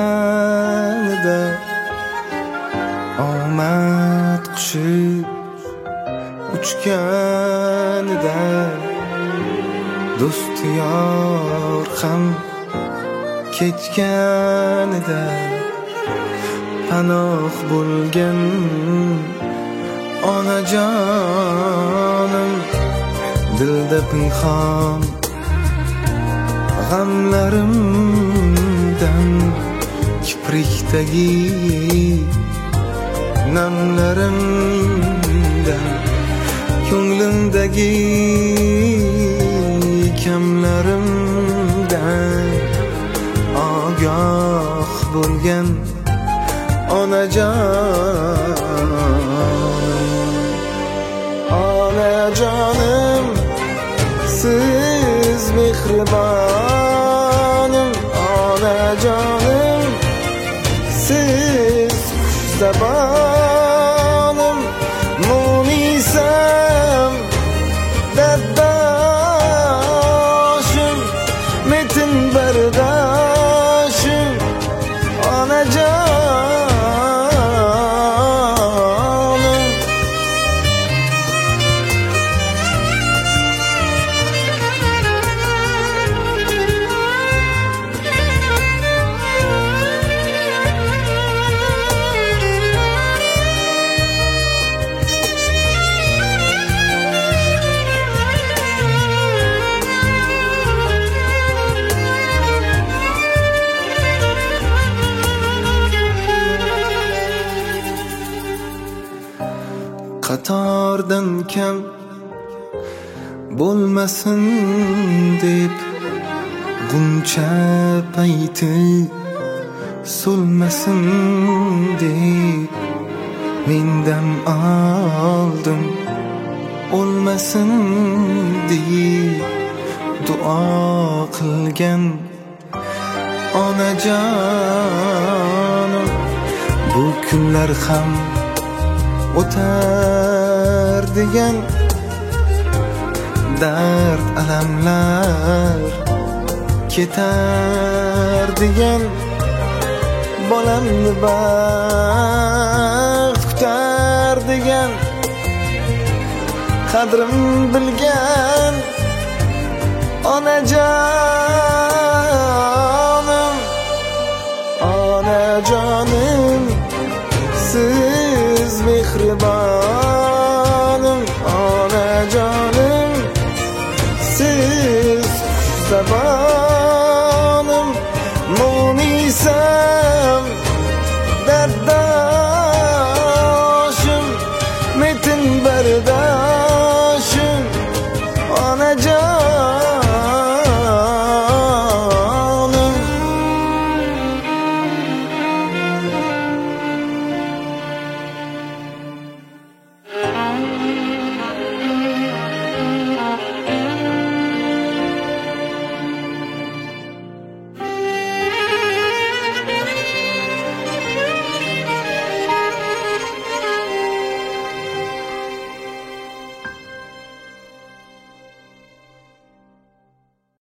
yetganida omad qushi uchganida do'st yor ham ketganida panoh bo'lgan onajonim dilda pinhon g'amlarimdan kiprikdagi namlarimdan ko'nglimdagi kamlarimdan ogoh bo'lgan onajonim siz mehribonim onajonim siz xushzabonim munisam daddoshim metin bardoshim onajonim qatordan kam bo'lmasin deb buncha payti so'lmasin deb mendan oldim o'lmasin deb duo qilgan onajonim bu kunlar ham o'tar degan dard alamlar ketar degan bolamni baxt kutar degan qadrim bilgan onajonim onajonim siz mehribonim onajonim siz xushzabonim munisam daddoshim